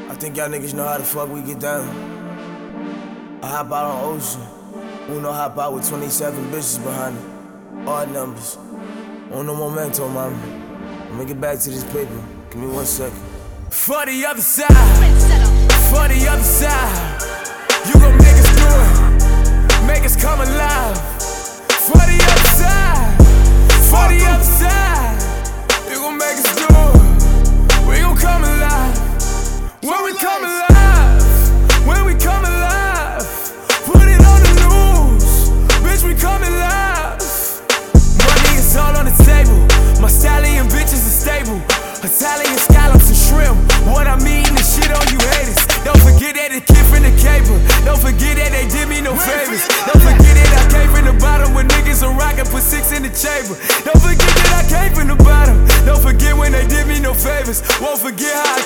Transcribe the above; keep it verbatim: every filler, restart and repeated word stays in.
I think y'all niggas know how the fuck we get down. I hop out on Ocean. Uno hop out with twenty-seven bitches behind it. Odd numbers. Uno momento, mama. I'ma get back to this paper. Give me one second. For the other side. For the other side. You gon' make us do it. Make us come alive. For the other side. For the other side. You gon' make us do it. We gon' come alive.